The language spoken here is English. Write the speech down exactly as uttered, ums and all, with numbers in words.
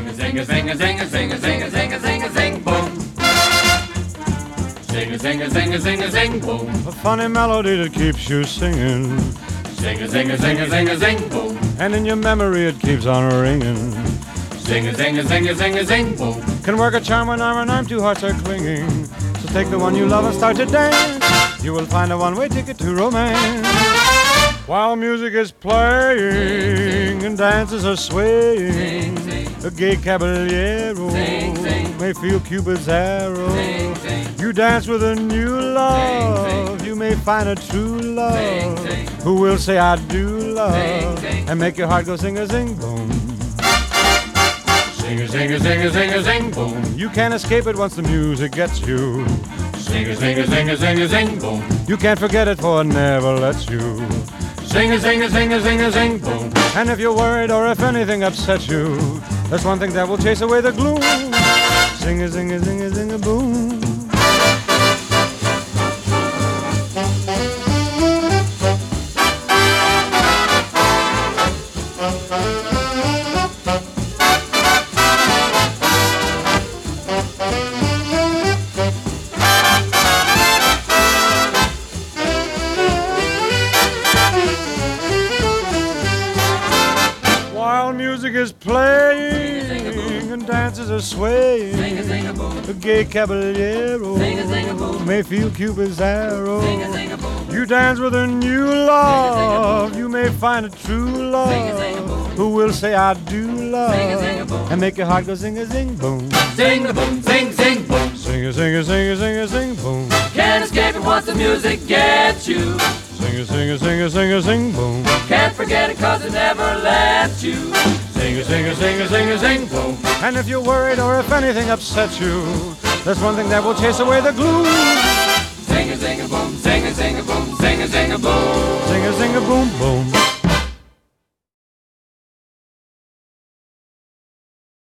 Sing a zing a zing a zing a zing a zing a zing a zing a zing boom. Sing a zing a zing a zing a zing boom. A funny melody that keeps you singing. Sing a zing a zing a zing a zing boom. And in your memory it keeps on ringing. Sing a zing a zing a zing a zing boom. Can work a charm when arm in arm two hearts are clinging. So take the one you love and start to dance. You will find a one-way ticket to romance. While music is playing and dances are swaying, Sing, sing. a gay caballero Sing, sing. may feel Cupid's arrow. Sing, sing. You dance with a new love. Sing, sing. You may find a true love Sing, sing. who will say I do love Sing, sing. and make your heart go sing a zing boom. Sing a zing a zing a zing a zing boom. You can't escape it once the music gets you. Sing a zing a zing a zing a zing boom. You can't forget it for it never lets you. Sing a zing a zing a zing a zing boom. And if you're worried or if anything upsets you, there's one thing that will chase away the gloom. Sing a zing a zing a zing a boom. While music is playing and dances are swaying, Sing a zing a boom. a gay caballero Sing a zing a boom. may feel Cupid's arrow. Sing a zing a boom. You dance with a new love. You may find a true Sing a love zing a boom. who will say I do love Sing a zing a boom. and make your heart go sing a zing boom. Sing a boom, sing, sing boom. Sing a sing a sing a sing a sing boom. Can't escape it once the music gets you. Sing a sing a sing a sing a sing boom. Can't forget it cause it never lets you. Sing a sing a sing a sing a sing boom. And if you're worried or if anything upsets you, there's one thing that will chase away the gloom. Sing a sing a boom, sing a sing a boom, sing a sing a boom.